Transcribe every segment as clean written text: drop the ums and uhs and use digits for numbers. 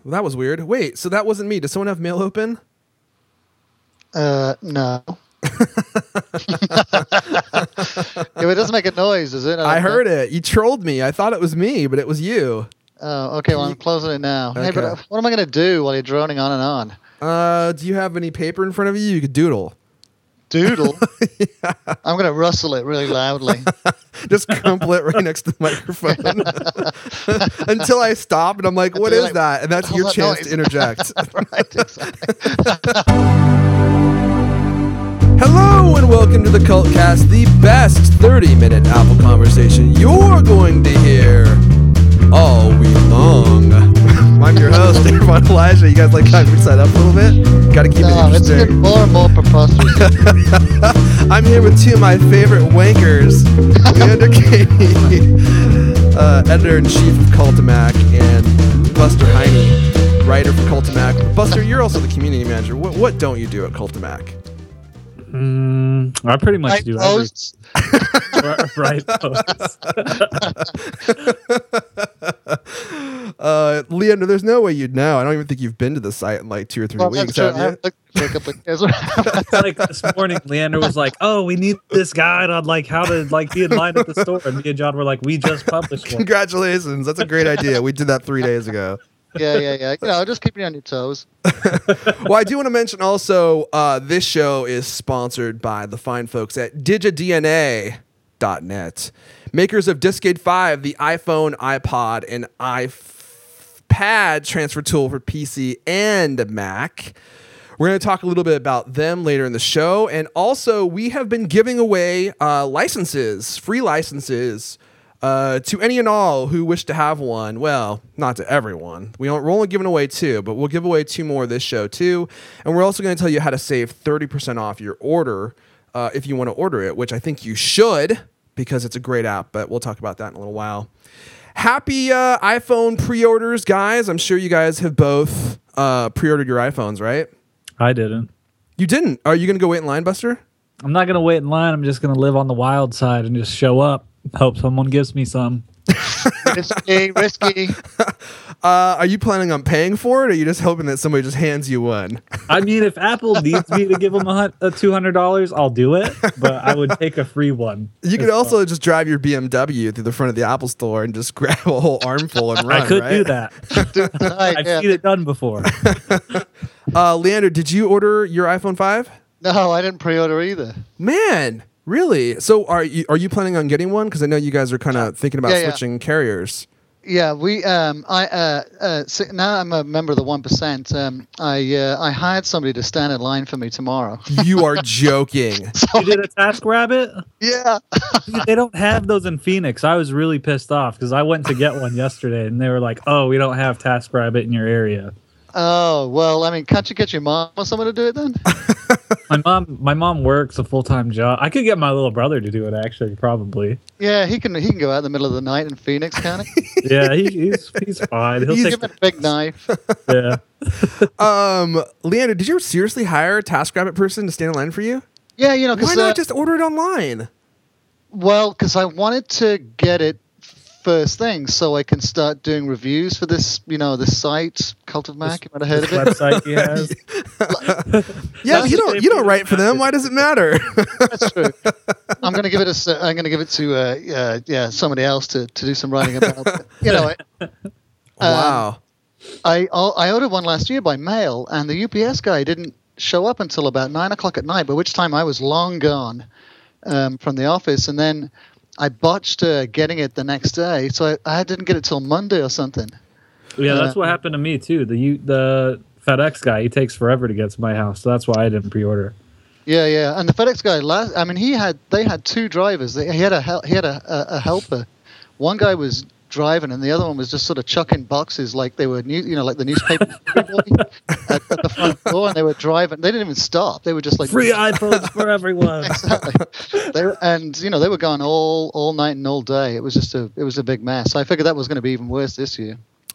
Well, that was weird. Wait, so that wasn't me. Does someone have mail open? No. If it doesn't make a noise, does it? I heard it. You trolled me. I thought it was me, but it was you. Oh, okay. Well, I'm closing it now. Okay. Hey, but what am I going to do while you're droning on and on? Do you have any paper in front of you? You could doodle. Doodle? Yeah. I'm going to rustle it really loudly. Just crumple it right next to the microphone until I stop and I'm like, what is that? And that's your chance to interject. Right, exactly. Hello and welcome to the Cultcast, the best 30-minute Apple conversation you're going to hear all week long. I'm your host, Irfan Elijah. You guys like how we set up a little bit? Got to keep it interesting. It's getting more and more preposterous. I'm here with two of my favorite wankers, Leander Katie, editor-in-chief of Cultimac, and Buster Heine, writer for Cultimac. Buster, you're also the community manager. What don't you do at Cultimac? I pretty much do posts. Right posts. Leander, there's no way you'd know. I don't even think you've been to the site in like 2 or 3 weeks, have you? It's like this morning, Leander was like, "Oh, we need this guide on like how to like be in line at the store," and me and John were like, "We just published one." Congratulations, that's a great idea. We did that 3 days ago. Yeah. You know, just keep you on your toes. Well, I do want to mention also, this show is sponsored by the fine folks at digidna.net, makers of Discade 5, the iPhone, iPod, and iPad transfer tool for PC and Mac. We're going to talk a little bit about them later in the show. And also, we have been giving away licenses, free licenses, to any and all who wish to have one. Well, not to everyone. We're only giving away 2, but we'll give away 2 more this show too. And we're also going to tell you how to save 30% off your order if you want to order it, which I think you should because it's a great app, but we'll talk about that in a little while. Happy iPhone pre-orders, guys. I'm sure you guys have both pre-ordered your iPhones, right? I didn't. You didn't? Are you going to go wait in line, Buster? I'm not going to wait in line. I'm just going to live on the wild side and just show up. Hope someone gives me some. Risky. Are you planning on paying for it, or are you just hoping that somebody just hands you one? I mean, if Apple needs me to give them a $200, I'll do it, but I would take a free one. You could also just drive your BMW through the front of the Apple store and just grab a whole armful and run, I could right? do that. I've seen it done before. Leander, did you order your iPhone 5? No, I didn't pre-order either. Man, really? So are you planning on getting one? Because I know you guys are kind of thinking about switching carriers. Yeah, we. So now I'm a member of the 1%. I hired somebody to stand in line for me tomorrow. You are joking. You did a TaskRabbit? Yeah. Dude, they don't have those in Phoenix. I was really pissed off because I went to get one yesterday, and they were like, "Oh, we don't have TaskRabbit in your area." Oh, well, I mean, can't you get your mom or someone to do it then? My mom works a full-time job. I could get my little brother to do it, actually, probably. Yeah, he can go out in the middle of the night in Phoenix, can't he? Yeah, he's fine. He'll Give him a big knife. Yeah. Leander, did you seriously hire a TaskRabbit person to stand in line for you? Yeah, you know, why not just order it online? Well, because I wanted to get it first thing so I can start doing reviews for this, this site, Cult of Mac. You might have heard of it. Website he has. Yeah, you don't write for them. Why does it matter? That's true. I'm going to give it to somebody else to do some writing about. Wow. I ordered one last year by mail, and the UPS guy didn't show up until about 9:00 at night. By which time I was long gone from the office, and then I botched getting it the next day, so I didn't get it till Monday or something. Yeah, that's what happened to me too. The FedEx guy, he takes forever to get to my house, so that's why I didn't pre-order. Yeah, and the FedEx guy they had 2 drivers. He had a helper. One guy was driving, and the other one was just sort of chucking boxes like they were like the newspaper at the front door, and they were driving. They didn't even stop. They were just like free iPhones for everyone. Exactly. They were gone all night and all day. It was a big mess. I figured that was going to be even worse this year.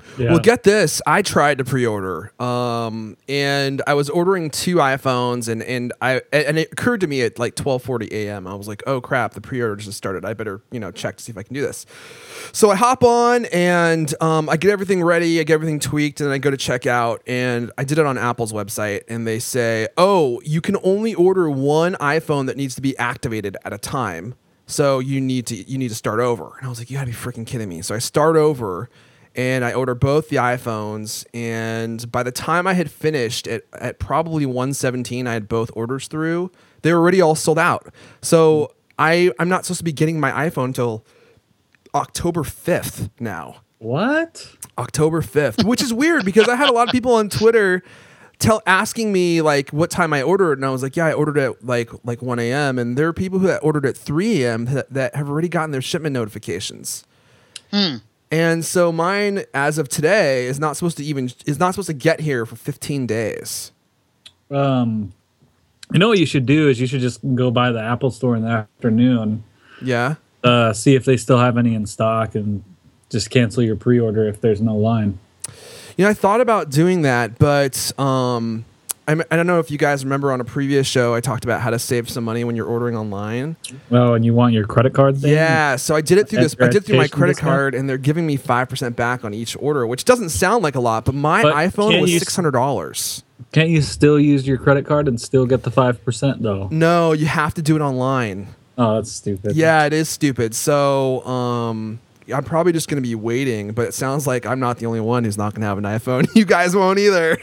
Yeah. Well, get this. I tried to pre-order, and I was ordering 2 iPhones, and it occurred to me at like 12:40 a.m. I was like, oh crap, the pre-order just started. I better check to see if I can do this. So I hop on and I get everything ready, I get everything tweaked, and I go to check out. And I did it on Apple's website, and they say, oh, you can only order 1 iPhone that needs to be activated at a time. So you need to start over. And I was like, you gotta be freaking kidding me. So I start over. And I ordered both the iPhones, and by the time I had finished at probably 1:17, I had both orders through. They were already all sold out. So I'm not supposed to be getting my iPhone till October 5th now. What? October 5th, which is weird because I had a lot of people on Twitter asking me like what time I ordered, and I was like, yeah, I ordered it like 1 a.m. And there are people who that ordered at 3 a.m. that have already gotten their shipment notifications. And so mine, as of today, is not supposed to get here for 15 days. You know what you should do is you should just go by the Apple store in the afternoon. Yeah. See if they still have any in stock and just cancel your pre-order if there's no line. I thought about doing that, but I don't know if you guys remember on a previous show I talked about how to save some money when you're ordering online. Oh, and you want your credit card thing? Yeah, so I did it through I did it through my credit discount? card, and they're giving me 5% back on each order, which doesn't sound like a lot, but my iPhone was $600. Can't you still use your credit card and still get the 5% though? No, you have to do it online. Oh, that's stupid. Yeah, it is stupid. So I'm probably just going to be waiting, but it sounds like I'm not the only one who's not going to have an iPhone. You guys won't either.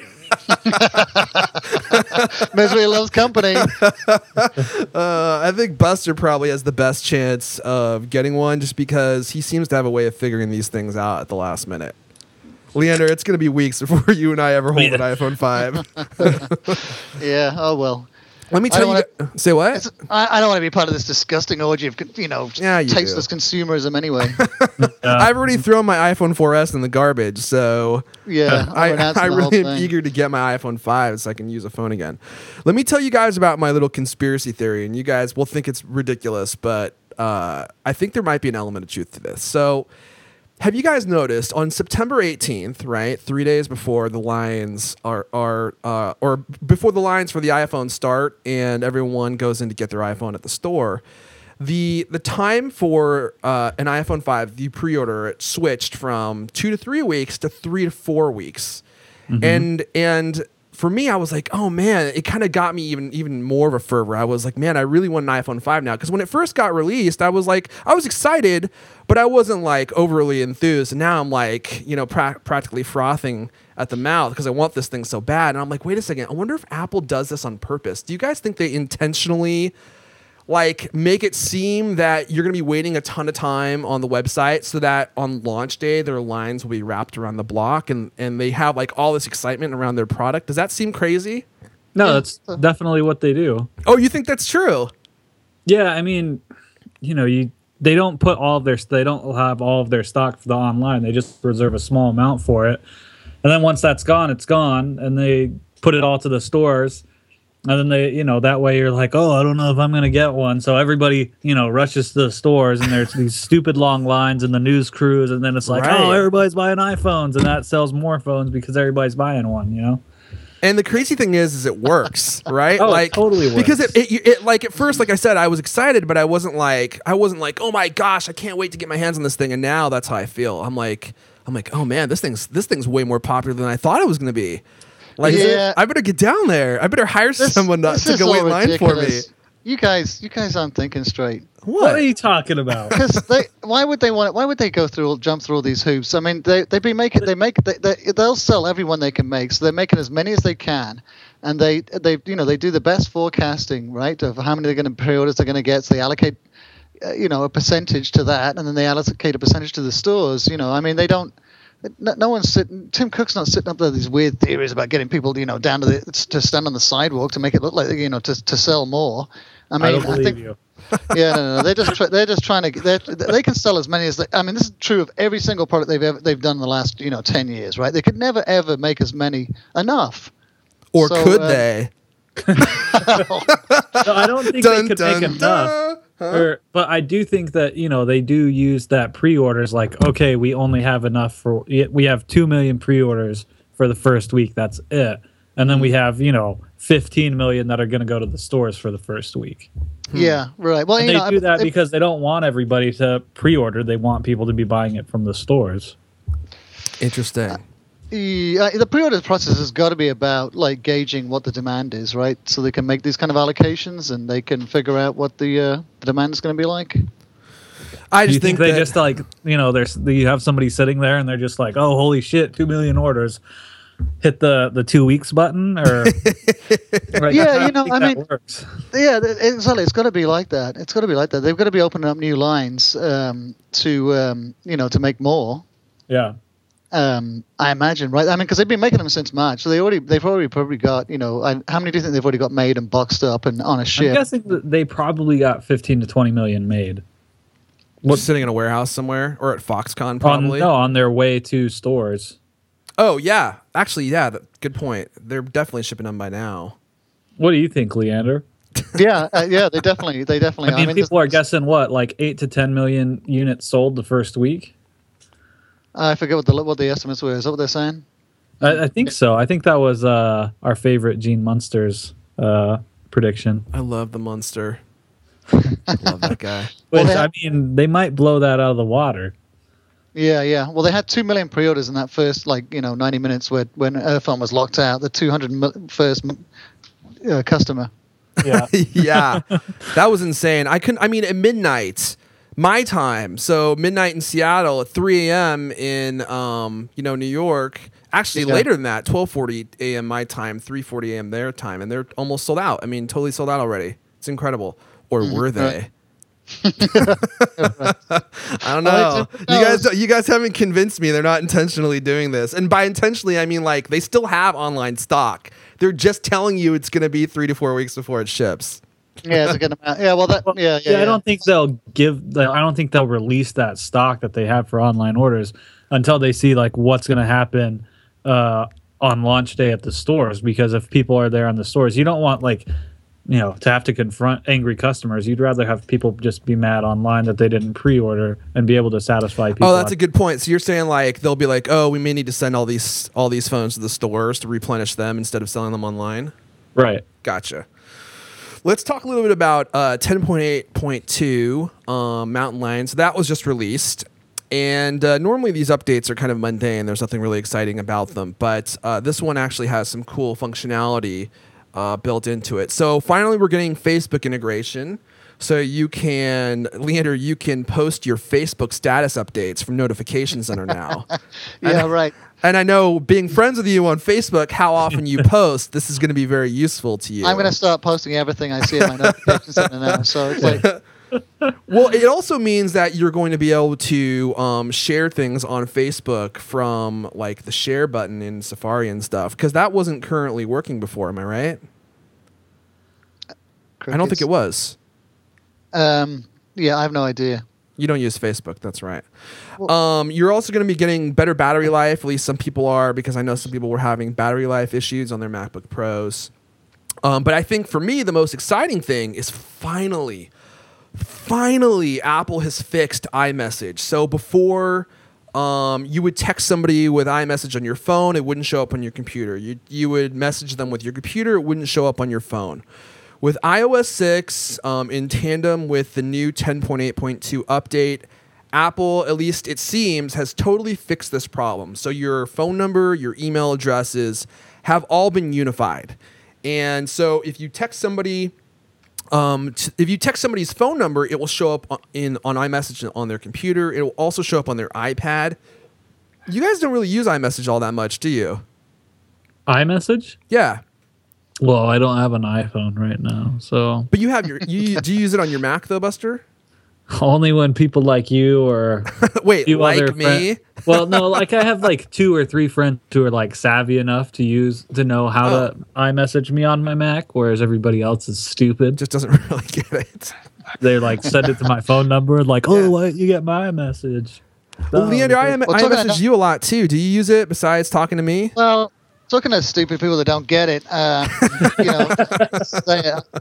Misery loves company. I think Buster probably has the best chance of getting one just because he seems to have a way of figuring these things out at the last minute. Leander, it's going to be weeks before you and I ever hold an iPhone 5. Yeah, oh well. Let me tell you. Say what? I don't want to be part of this disgusting orgy of, Yeah, you tasteless do. consumerism anyway. I've already thrown my iPhone 4S in the garbage, so Yeah, I really am eager to get my iPhone 5 so I can use a phone again. Let me tell you guys about my little conspiracy theory, and you guys will think it's ridiculous, but I think there might be an element of truth to this. So, have you guys noticed on September 18th, right, 3 days before the lines or before the lines for the iPhone start and everyone goes in to get their iPhone at the store, the time for an iPhone 5, the pre-order, it switched from 2 to 3 weeks to 3 to 4 weeks. Mm-hmm. And for me, I was like, oh man, it kind of got me even more of a fervor. I was like, man, I really want an iPhone 5 now. Because when it first got released, I was excited, but I wasn't like overly enthused. And now I'm like, practically frothing at the mouth because I want this thing so bad. And I'm like, wait a second, I wonder if Apple does this on purpose. Do you guys think they intentionally make it seem that you're going to be waiting a ton of time on the website so that on launch day their lines will be wrapped around the block and they have all this excitement around their product? Does that seem crazy? No, that's definitely what they do. Oh, you think that's true? Yeah, I mean, they don't put they don't have all of their stock for the online. They just reserve a small amount for it. And then once that's gone, it's gone, and they put it all to the stores. And then they, that way you're like, oh, I don't know if I'm going to get one. So everybody, rushes to the stores and there's these stupid long lines and the news crews. And then it's like, right. Oh, everybody's buying iPhones. And that sells more phones because everybody's buying one, And the crazy thing is it works, right? Oh, it totally works. Because it at first, like I said, I was excited, but I wasn't like, oh my gosh, I can't wait to get my hands on this thing. And now that's how I feel. I'm like, oh man, this thing's way more popular than I thought it was going to be. I better get down there. I better hire someone to go wait in line for me. You guys aren't thinking straight. What are you talking about? Because why would they jump through all these hoops? I mean, they'll sell everyone they can make, so they're making as many as they can, and they do the best forecasting, right, of how many pre-orders they're going to get. So they allocate, a percentage to that, and then they allocate a percentage to the stores. I mean, they don't. No one's sitting. Tim Cook's not sitting up there with these weird theories about getting people, down to stand on the sidewalk to make it look like, to sell more. I mean, I don't believe you. Yeah, no. They're just trying to. They can sell as many as they. I mean, this is true of every single product they've done in the last 10 years, right? They could never ever make as many enough. Or could they? No, I don't think they could make enough. But I do think that they do use that pre-orders. Like, okay, we only have enough we have 2 million pre-orders for the first week. That's it, and then we have 15 million that are going to go to the stores for the first week. Yeah, right. Well, And they do that because they don't want everybody to pre-order. They want people to be buying it from the stores. Interesting. The pre-order process has got to be about like gauging what the demand is, right? So they can make these kind of allocations and they can figure out what the demand is going to be like. I Do you just think think they that, just like you have somebody sitting there and they're just like, oh, holy shit, 2 million orders. Hit the 2 weeks button, or right, Yeah, I mean, works. Yeah, exactly. It's got to be like that. It's got to be like that. They've got to be opening up new lines to make more. Yeah. I imagine, right? I mean, because they've been making them since March, so they've already probably got how many do you think they've already got made and boxed up and on a ship? I'm guessing that they probably got 15 to 20 million made. sitting in a warehouse somewhere or at Foxconn probably. On their way to stores. Oh yeah, actually yeah, good point. They're definitely shipping them by now. What do you think, Leander? Yeah, they definitely. I mean, people are guessing like 8 to 10 million units sold the first week. I forget what the estimates were. Is that what they're saying? I think so. I think that was our favorite Gene Munster's prediction. I love the Munster. Love that guy. Which, I mean, they might blow that out of the water. Yeah. Well, they had 2 million pre-orders in that first 90 minutes when Earthon was locked out. The 201st customer. Yeah. Yeah, that was insane. I mean, at midnight, my time, so midnight in Seattle, at 3 a.m. in New York. Actually, later than that, 12:40 a.m. my time, 3:40 a.m. their time, and they're almost sold out. I mean, totally sold out already. It's incredible. Or were they? I don't know. You guys haven't convinced me they're not intentionally doing this. And by intentionally, I mean like they still have online stock. They're just telling you it's going to be 3 to 4 weeks before it ships. Yeah, it's a good amount. Yeah, well, I don't think I don't think they'll release that stock that they have for online orders until they see like what's going to happen on launch day at the stores. Because if people are there on the stores, you don't want to have to confront angry customers. You'd rather have people just be mad online that they didn't pre-order and be able to satisfy people. Oh, that's a good point. So you're saying like they'll be like, oh, we may need to send all these phones to the stores to replenish them instead of selling them online. Right. Gotcha. Let's talk a little bit about 10.8.2 Mountain Lion. So that was just released. And normally these updates are kind of mundane. There's nothing really exciting about them. But this one actually has some cool functionality built into it. So finally we're getting Facebook integration. So you can, Leander, you can post your Facebook status updates from Notification Center now. Right. And I know, being friends with you on Facebook, how often you post, this is going to be very useful to you. I'm going to start posting everything I see in my Notification Center now. So it's like... Well, it also means that you're going to be able to share things on Facebook from like the share button in Safari and stuff, because that wasn't currently working before. Am I right? I don't think it was. Yeah, I have no idea. You don't use Facebook. That's right. You're also going to be getting better battery life. At least some people are, because I know some people were having battery life issues on their MacBook Pros. But I think for me, the most exciting thing is finally, Apple has fixed iMessage. So before, you would text somebody with iMessage on your phone, it wouldn't show up on your computer. You would message them with your computer, it wouldn't show up on your phone. With iOS 6, in tandem with the new 10.8.2 update, Apple, at least it seems, has totally fixed this problem. So your phone number, your email addresses have all been unified. And so if you text somebody, if you text somebody's phone number, it will show up on iMessage on their computer. It will also show up on their iPad. You guys don't really use iMessage all that much, do you? iMessage? Yeah. Well, I don't have an iPhone right now, so. But you have do you use it on your Mac though, Buster? Only when people like you or wait, like me? Well, no, like I have like 2 or 3 friends who are like savvy enough to know how to iMessage me on my Mac, whereas everybody else is stupid. Just doesn't really get it. They like send it to my phone number, like, oh, why don't you get my message? Well, Leander, I message you a lot too. Do you use it besides talking to me? Well, talking to stupid people that don't get it,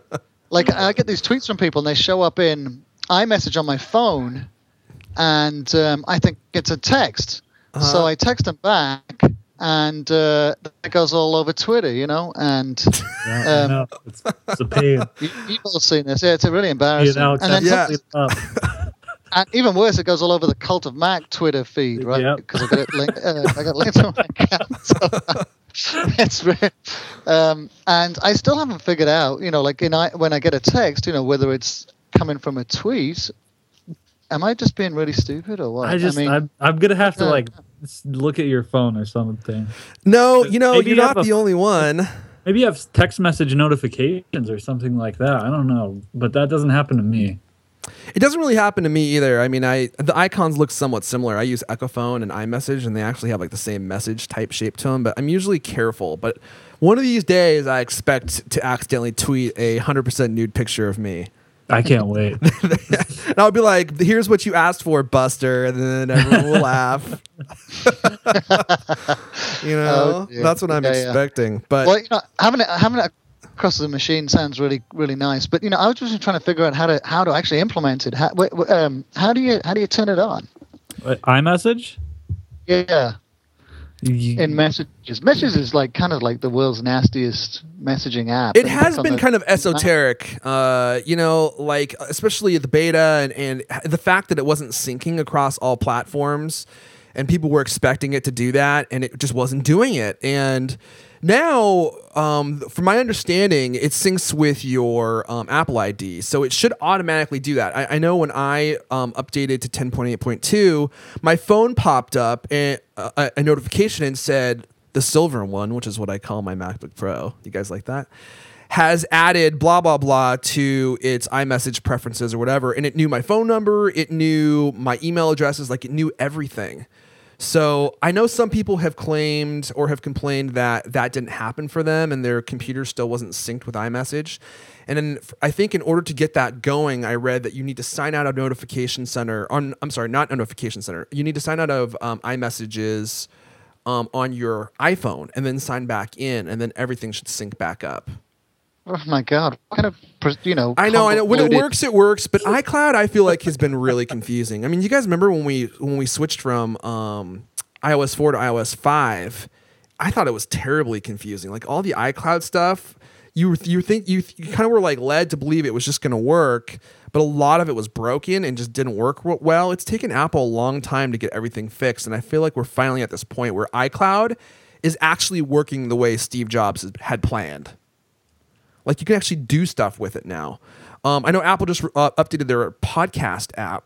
Like I get these tweets from people, and they show up in iMessage on my phone, and I think it's a text. So I text them back, and it goes all over Twitter, and no, it's a pain. you've all seen this. Yeah, it's really embarrassing. And then and even worse, it goes all over the Cult of Mac Twitter feed, right? Because I got it linked. I got linked to my account. So it's really, and I still haven't figured out, like when I get a text, whether it's coming from a tweet. Am I just being really stupid or what? I'm gonna have to look at your phone or something. No, you're not the only one. Maybe you have text message notifications or something like that. I don't know, but that doesn't happen to me. It doesn't really happen to me either. I mean, the icons look somewhat similar. I use Echophone and iMessage, and they actually have like the same message type shape to them. But I'm usually careful. But one of these days, I expect to accidentally tweet a 100% nude picture of me. I can't wait. And I'll be like, "Here's what you asked for, Buster," and then everyone will laugh. That's what I'm expecting. But having it across the machine sounds really, really nice. But I was just trying to figure out how to actually implement it. How do you turn it on? iMessage? Yeah. In messages is kind of like the world's nastiest messaging app. It has been kind of esoteric, especially the beta and the fact that it wasn't syncing across all platforms, and people were expecting it to do that, and it just wasn't doing it. And now, from my understanding, it syncs with your Apple ID, so it should automatically do that. I know when I updated to 10.8.2, my phone popped up and a notification and said the silver one, which is what I call my MacBook Pro. You guys like that? Has added blah, blah, blah to its iMessage preferences or whatever, and it knew my phone number, it knew my email addresses, it knew everything. So I know some people have claimed or have complained that didn't happen for them and their computer still wasn't synced with iMessage. And then I think in order to get that going, I read that you need to sign out of Notification Center. Not Notification Center. You need to sign out of iMessages on your iPhone and then sign back in, and then everything should sync back up. Oh my God! What kind of I know. When it works. But iCloud, I feel like has been really confusing. I mean, you guys remember when we switched from iOS 4 to iOS 5? I thought it was terribly confusing. Like all the iCloud stuff, you kind of were led to believe it was just going to work, but a lot of it was broken and just didn't work well. It's taken Apple a long time to get everything fixed, and I feel like we're finally at this point where iCloud is actually working the way Steve Jobs had planned. You can actually do stuff with it now. I know Apple just updated their podcast app,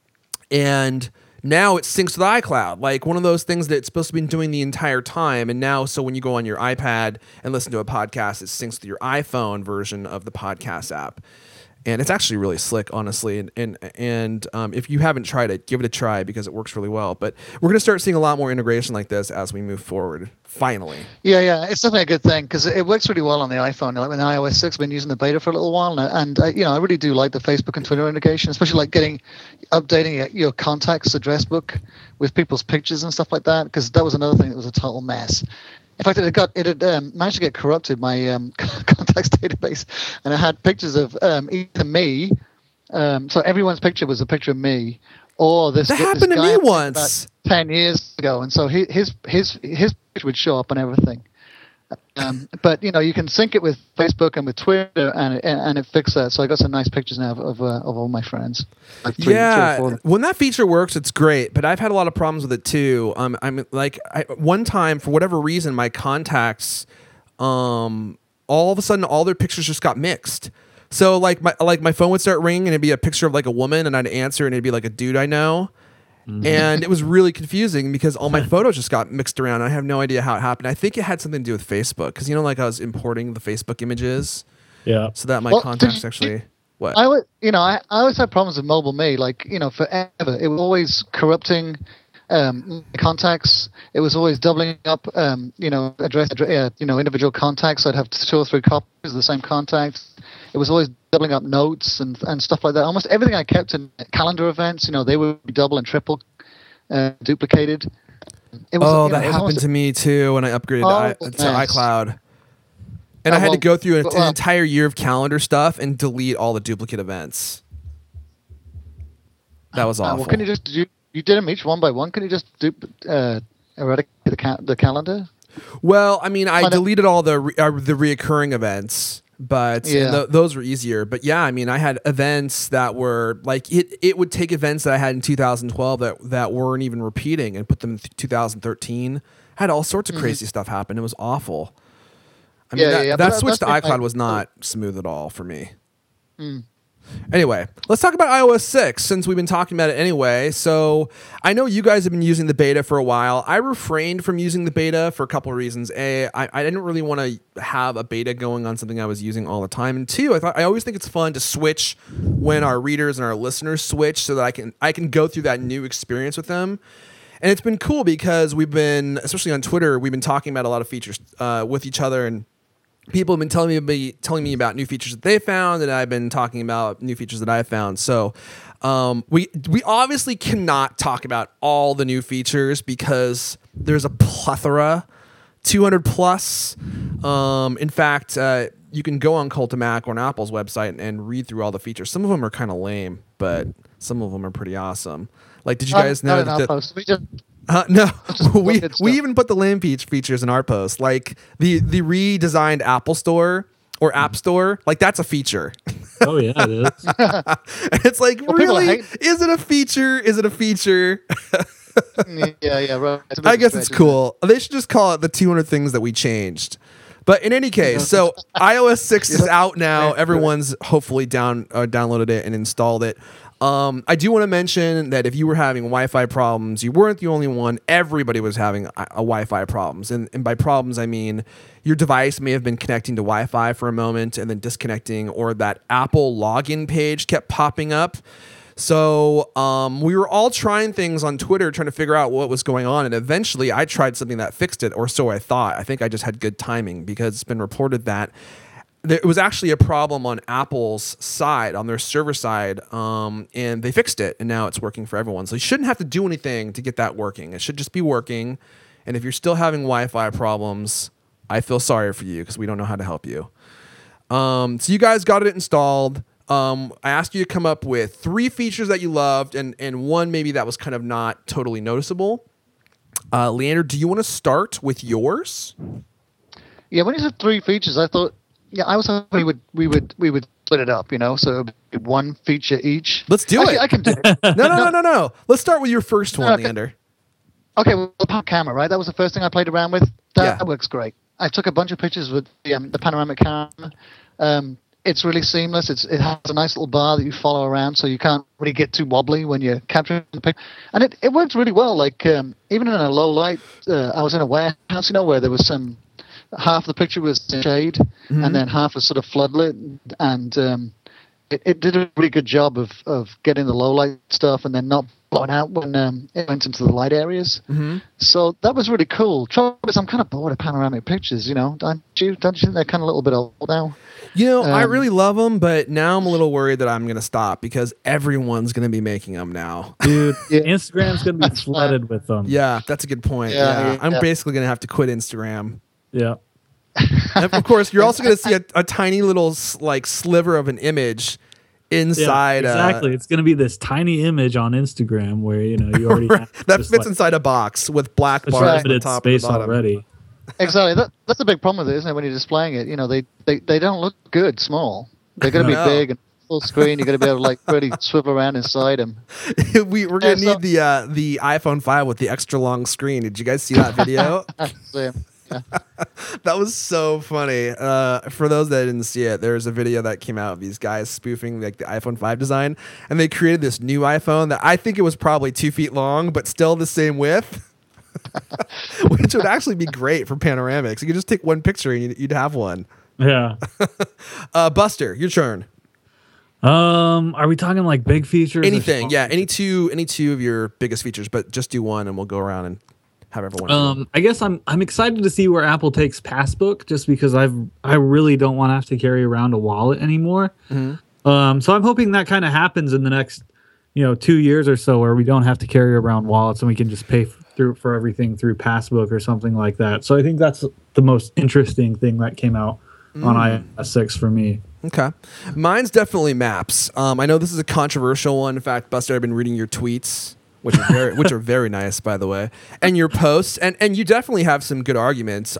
and now it syncs with iCloud. One of those things that it's supposed to be doing the entire time. And now, so when you go on your iPad and listen to a podcast, it syncs with your iPhone version of the podcast app. And it's actually really slick, honestly. And if you haven't tried it, give it a try because it works really well. But we're going to start seeing a lot more integration like this as we move forward. Finally. Yeah, it's definitely a good thing because it works really well on the iPhone. Like with iOS 6, I've been using the beta for a little while, and I really do like the Facebook and Twitter integration, especially updating your contacts address book with people's pictures and stuff like that. Because that was another thing that was a total mess. In fact, it had managed to get corrupted, my contacts database, and it had pictures of either me, so everyone's picture was a picture of me, or this. That happened to me once 10 years ago, and so his picture would show up and everything. But you can sync it with Facebook and with Twitter, and it fixed that. So I got some nice pictures now of all my friends. Three or four. When that feature works, it's great. But I've had a lot of problems with it too. One time, for whatever reason, my contacts, all of a sudden, all their pictures just got mixed. So my phone would start ringing, and it'd be a picture of a woman, and I'd answer, and it'd be a dude I know. Mm-hmm. And it was really confusing because all my photos just got mixed around. I have no idea how it happened. I think it had something to do with Facebook because I was importing the Facebook images. Yeah. So that my contacts actually. What? I always had problems with Mobile Me. Forever, it was always corrupting contacts. It was always doubling up. Individual contacts. I'd have 2 or 3 copies of the same contacts. It was always doubling up notes and stuff like that. Almost everything I kept in calendar events, they would be double and triple duplicated. That happened to me too when I upgraded to iCloud. And I had to go through an well, entire year of calendar stuff and delete all the duplicate events. That was awful. Well, can you just you did them each one by one? Can you just eradicate the calendar? Well, I mean, I deleted all the reoccurring events, but those were easier. But yeah, I mean, I had events that were like it would take events that I had in 2012 that weren't even repeating and put them in 2013. I had all sorts of crazy stuff happen. It was awful. I mean, that switch to iCloud was not smooth at all for me. Anyway, let's talk about iOS 6 since we've been talking about it anyway. So I know you guys have been using the beta for a while. I refrained from using the beta for a couple of reasons. A, I didn't really want to have a beta going on something I was using all the time. And two, I always think it's fun to switch when our readers and our listeners switch so that I can go through that new experience with them. And it's been cool because we've been, especially on Twitter, we've been talking about a lot of features with each other, and people have been telling me about new features that they found, and I've been talking about new features that I found. So we obviously cannot talk about all the new features because there's a plethora, 200 plus. In fact, you can go on Cultamac or on Apple's website and read through all the features. Some of them are kind of lame, but some of them are pretty awesome. Like, did you guys know that? No, we even put the lame features in our post, like the redesigned Apple Store or App Store. Like, that's a feature. Oh yeah, it is. It's like, well, really? Is it a feature? Is it a feature? Yeah, right. I guess it's cool. They should just call it the 200 things that we changed. But in any case, so iOS 6 is out now. Everyone's hopefully downloaded it and installed it. I do want to mention that if you were having Wi-Fi problems, you weren't the only one. Everybody was having Wi-Fi problems. And by problems, I mean your device may have been connecting to Wi-Fi for a moment and then disconnecting, or that Apple login page kept popping up. So we were all trying things on Twitter, trying to figure out what was going on. And eventually I tried something that fixed it, or so I thought. I think I just had good timing because it's been reported that there was actually a problem on Apple's side, on their server side, and they fixed it, and now it's working for everyone. So you shouldn't have to do anything to get that working. It should just be working. And if you're still having Wi-Fi problems, I feel sorry for you because we don't know how to help you. So you guys got it installed. I asked you to come up with 3 features that you loved and one maybe that was kind of not totally noticeable. Leander, do you want to start with yours? Yeah, when you said 3 features, I thought, I was hoping we would split it up, so one feature each. Let's do it. I can do it. No. Let's start with your first one, Leander. Okay, well, the camera, right? That was the first thing I played around with. That works great. I took a bunch of pictures with the panoramic camera. It's really seamless. It has a nice little bar that you follow around, so you can't really get too wobbly when you're capturing the picture. And it works really well. Like, even in a low light, I was in a warehouse, where there was some... half the picture was in shade, and then half was sort of floodlit, and it did a really good job of getting the low light stuff and then not blowing out when it went into the light areas. So that was really cool. Trouble is, I'm kind of bored of panoramic pictures, Don't you think they're kind of a little bit old now? I really love them, but now I'm a little worried that I'm going to stop because everyone's going to be making them now. Dude, Instagram's going to be flooded with them. Yeah, that's a good point. Yeah. I'm basically going to have to quit Instagram. Yeah. And of course, you're also going to see a tiny little sliver of an image inside. Yeah, exactly. It's going to be this tiny image on Instagram where you already have that fits inside a box with black bars on the top and the bottom. Already. Exactly. That's a big problem with it, isn't it? When you're displaying it, they don't look good small. They're going to be big and full screen. You're going to be able to really swivel around inside them. We're going to need the iPhone 5 with the extra long screen. Did you guys see that video? That was so funny. For those that didn't see it, there's a video that came out of these guys spoofing the iPhone 5 design, and they created this new iPhone that I think it was probably 2 feet long, but still the same width, which would actually be great for panoramics. You could just take one picture and you'd have one. Yeah. Buster, your turn. Are we talking like big features? Anything? Yeah, any two of your biggest features, but just do one, and we'll go around and have everyone. I guess I'm excited to see where Apple takes Passbook, just because I really don't want to have to carry around a wallet anymore. So I'm hoping that kind of happens in the next 2 years or so, where we don't have to carry around wallets and we can just pay for everything through Passbook or something like that. So I think that's the most interesting thing that came out on iOS 6 for me. Okay. Mine's definitely maps. I know this is a controversial one. In fact, Buster, I've been reading your tweets, which are very nice, by the way, and your posts, and you definitely have some good arguments.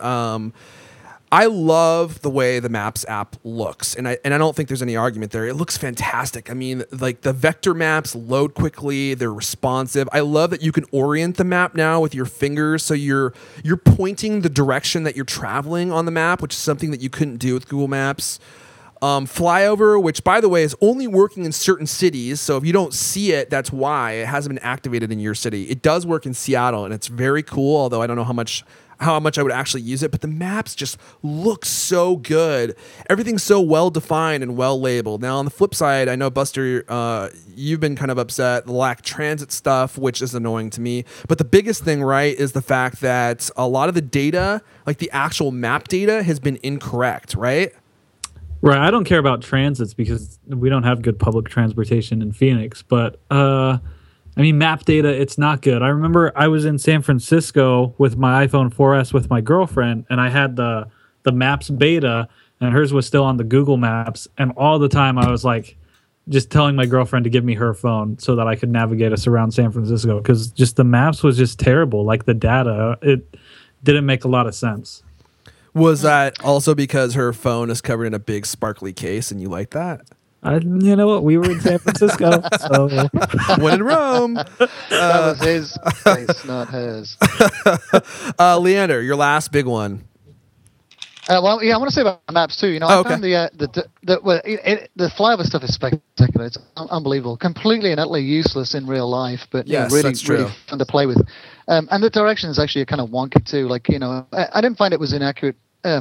I love the way the Maps app looks, and I don't think there's any argument there. It looks fantastic. I mean, like the vector maps load quickly, they're responsive. I love that you can orient the map now with your fingers, so you're pointing the direction that you're traveling on the map, which is something that you couldn't do with Google Maps. Flyover, which by the way is only working in certain cities, so if you don't see it, that's why it hasn't been activated in your city. It does work in Seattle, and it's very cool, although I don't know how much I would actually use it, but the maps just look so good. Everything's so well defined and well labeled. Now on the flip side, I know Buster, you've been kind of upset the lack of transit stuff, which is annoying to me. But the biggest thing, right, is the fact that a lot of the data, like the actual map data, has been incorrect, right? Right. I don't care about transits because we don't have good public transportation in Phoenix, but I mean, map data, it's not good. I remember I was in San Francisco with my iPhone 4S with my girlfriend, and I had the Maps beta, and hers was still on the Google Maps. And all the time I was like, just telling my girlfriend to give me her phone so that I could navigate us around San Francisco, because just the maps was just terrible. Like the data, it didn't make a lot of sense. Was that also because her phone is covered in a big sparkly case and you like that? You know what? We were in San Francisco, so when in Rome. That was his face, not hers. Leander, your last big one. Well, yeah, I want to say about maps too. You know, I found the flyover stuff is spectacular. It's unbelievable, completely and utterly useless in real life, but yes, really, that's true. really fun to play with. And the directions actually are kind of wonky too. Like, you know, I didn't find it was inaccurate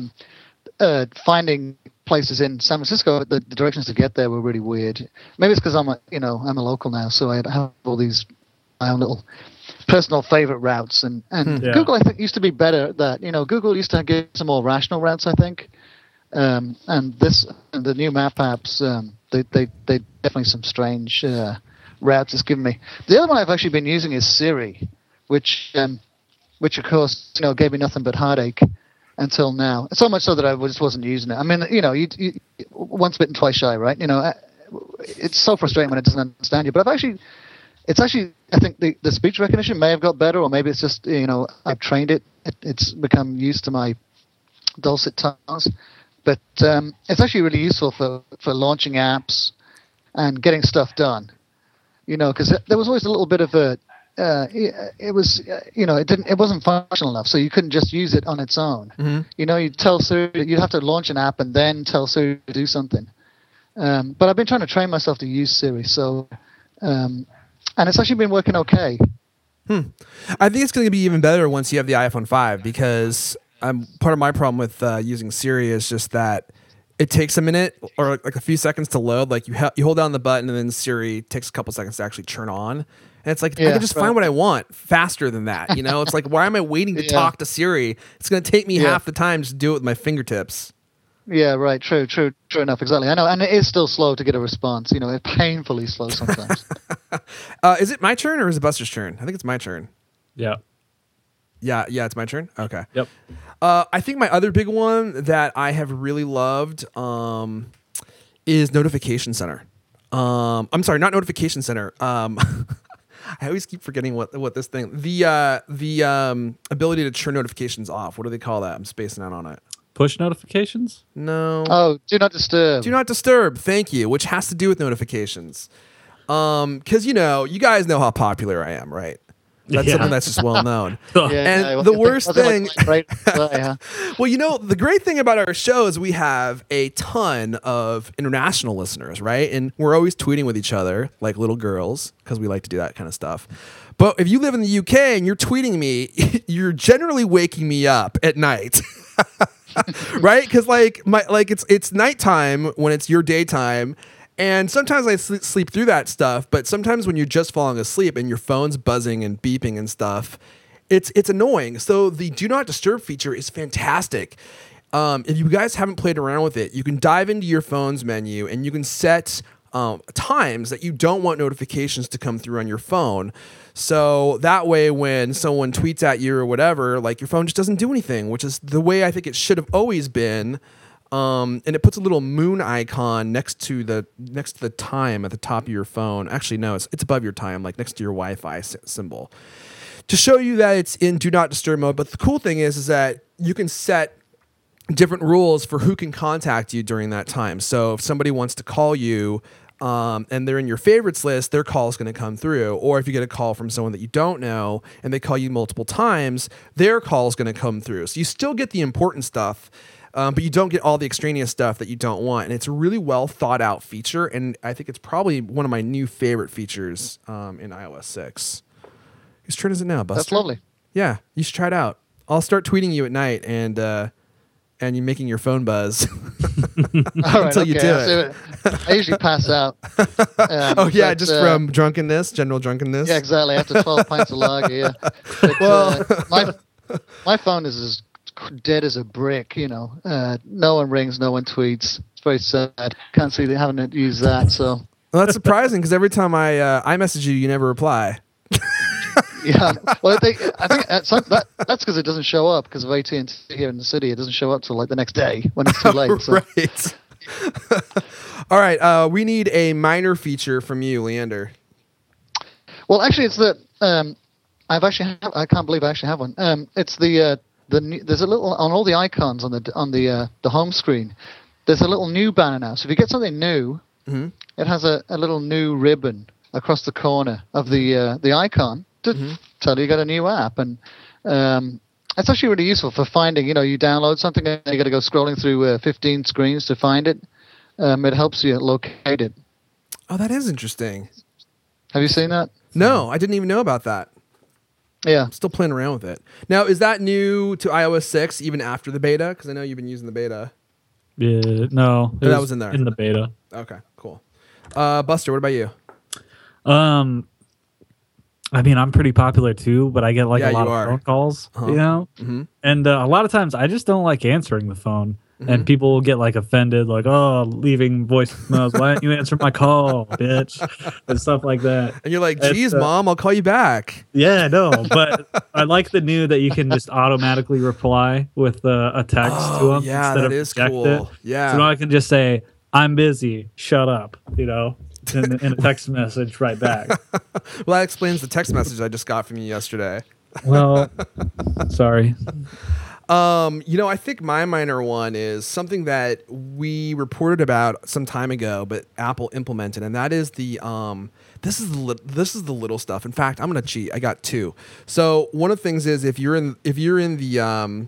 finding places in San Francisco, but the directions to get there were really weird. Maybe it's because I'm a local now, so I have all these my own little personal favorite routes, and Google, I think, used to be better at that. You know, Google used to give some more rational routes, I think, and the new map apps, they definitely some strange routes it's given me. The other one I've actually been using is Siri, which of course, you know, gave me nothing but heartache until now. So much so that I just wasn't using it. I mean, you know, you once bitten, twice shy, right? You know, it's so frustrating when it doesn't understand you. But it's actually, I think the speech recognition may have got better, or maybe it's just, you know, I've trained it. It's become used to my dulcet tones. But it's actually really useful for launching apps and getting stuff done. You know, because there was always a little bit of a it was, you know, it wasn't functional enough, so you couldn't just use it on its own. Mm-hmm. You know, you'd have to launch an app and then tell Siri to do something. But I've been trying to train myself to use Siri, so and it's actually been working okay. I think it's going to be even better once you have the iPhone 5, because part of my problem with using Siri is just that it takes a minute or like a few seconds to load. Like you hold down the button and then Siri takes a couple seconds to actually turn on. And it's like, I can just find what I want faster than that. You know, it's like, why am I waiting to talk to Siri? It's going to take me half the time just to do it with my fingertips. Yeah, right. True enough. Exactly. I know. And it is still slow to get a response. You know, it's painfully slow sometimes. Is it my turn or is it Buster's turn? I think it's my turn. Yeah. Yeah, it's my turn. Okay. Yep. I think my other big one that I have really loved is Notification Center. I'm sorry, not Notification Center. I always keep forgetting what this thing. The ability to turn notifications off. What do they call that? I'm spacing out on it. Push notifications? No. Oh, do not disturb. Do not disturb. Thank you. Which has to do with notifications. Because you guys know how popular I am, right? That's something that's just well known. And the worst thing, well, the great thing about our show is we have a ton of international listeners, right? And we're always tweeting with each other like little girls because we like to do that kind of stuff. But if you live in the UK and you're tweeting me, you're generally waking me up at night. Right? Because it's nighttime when it's your daytime. And sometimes I sleep through that stuff, but sometimes when you're just falling asleep and your phone's buzzing and beeping and stuff, it's annoying. So the Do Not Disturb feature is fantastic. If you guys haven't played around with it, you can dive into your phone's menu and you can set times that you don't want notifications to come through on your phone. So that way when someone tweets at you or whatever, like your phone just doesn't do anything, which is the way I think it should have always been. and it puts a little moon icon next to the time at the top of your phone. Actually, no, it's above your time, like next to your Wi-Fi symbol, to show you that it's in do not disturb mode. But the cool thing is that you can set different rules for who can contact you during that time. So if somebody wants to call you, and they're in your favorites list, their call is going to come through. Or if you get a call from someone that you don't know and they call you multiple times, their call is going to come through. So you still get the important stuff, but you don't get all the extraneous stuff that you don't want. And it's a really well thought out feature. And I think it's probably one of my new favorite features in iOS 6. Whose turn is it now, Buster? That's lovely. Yeah, you should try it out. I'll start tweeting you at night and you making your phone buzz until you do it. I usually pass out. Just from drunkenness, general drunkenness. Yeah, exactly. After 12 pints of lager, yeah. But, my phone is as dead as a brick, you know. No one rings, no one tweets. It's very sad. Can't see they haven't used that, so. Well, that's surprising because every time I message you, you never reply. Yeah, well, I think that's because it doesn't show up because of AT&T here in the city. It doesn't show up till like the next day when it's too late. So. Right. All right. We need a minor feature from you, Leander. Well, actually, it's the I can't believe I actually have one. It's there's a little on all the icons on the home screen. There's a little new banner now. So if you get something new, it has a little new ribbon across the corner of the icon to tell you got a new app. And it's actually really useful for finding, you download something and you got to go scrolling through 15 screens to find it. It helps you locate it. Oh, that is interesting. Have you seen that? No, I didn't even know about that. Yeah. I'm still playing around with it. Now, is that new to iOS 6 even after the beta? Because I know you've been using the beta. Yeah, no. That was in there. In the beta. Okay, cool. Buster, what about you? I mean, I'm pretty popular too, but I get a lot of phone calls, Mm-hmm. And a lot of times I just don't like answering the phone. And people will get like offended, like, "Oh, leaving voicemails. Why didn't you answer my call, bitch?" and stuff like that. And you're like, "Geez, Mom, I'll call you back." Yeah, no, but I like the new that you can just automatically reply with a text to them instead of reject cool. it. Yeah, so now I can just say, "I'm busy. Shut up," in a text message right back. Well, that explains the text message I just got from you yesterday. Well, sorry. I think my minor one is something that we reported about some time ago, but Apple implemented, and that is the this is the little stuff. In fact, I'm gonna cheat. I got two. So one of the things is if you're in the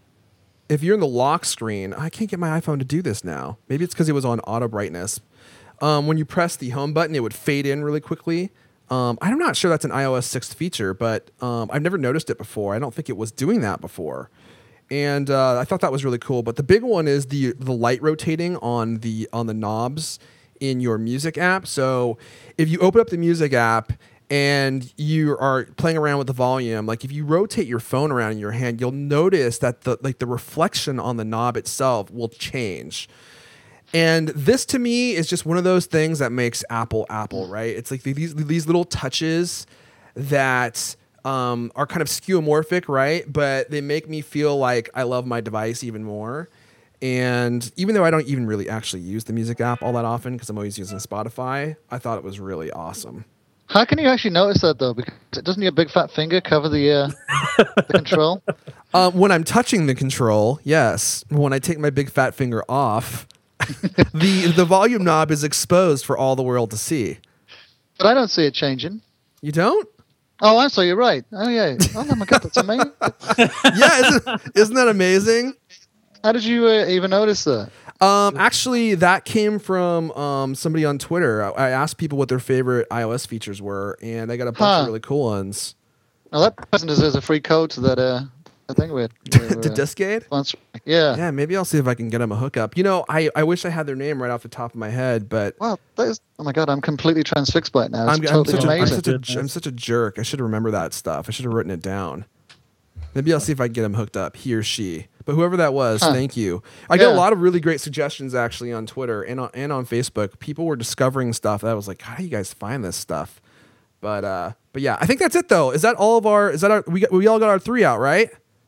lock screen, I can't get my iPhone to do this now. Maybe it's because it was on auto brightness. When you press the home button, it would fade in really quickly. I'm not sure that's an iOS 6 feature, but I've never noticed it before. I don't think it was doing that before. And I thought that was really cool. But the big one is the light rotating on the knobs in your music app. So if you open up the music app and you are playing around with the volume, like if you rotate your phone around in your hand, you'll notice that the reflection on the knob itself will change. And this to me is just one of those things that makes Apple, right? It's like these little touches that are kind of skeuomorphic, right? But they make me feel like I love my device even more. And even though I don't even really actually use the music app all that often because I'm always using Spotify, I thought it was really awesome. How can you actually notice that though? Because doesn't your big fat finger cover the control? When I'm touching the control, yes. When I take my big fat finger off, the volume knob is exposed for all the world to see. But I don't see it changing. You don't? Oh, I'm sorry. You're right. Oh, yeah. Oh, my God. That's amazing. Yeah. Isn't that amazing? How did you even notice that? Actually, that came from somebody on Twitter. I asked people what their favorite iOS features were, and I got a bunch of really cool ones. Well, that person deserves a free code to that thing we're to Discade? Yeah. Yeah, maybe I'll see if I can get them a hookup. I wish I had their name right off the top of my head, but... Well, oh my God, I'm completely transfixed by it now. It's totally amazing. I'm such a jerk. I should remember that stuff. I should have written it down. Maybe I'll see if I can get him hooked up, he or she. But whoever that was, thank you. I got a lot of really great suggestions, actually, on Twitter and on Facebook. People were discovering stuff that I was like, how do you guys find this stuff? But yeah, I think that's it, though. Is that all of our... we all got our 3 out, right?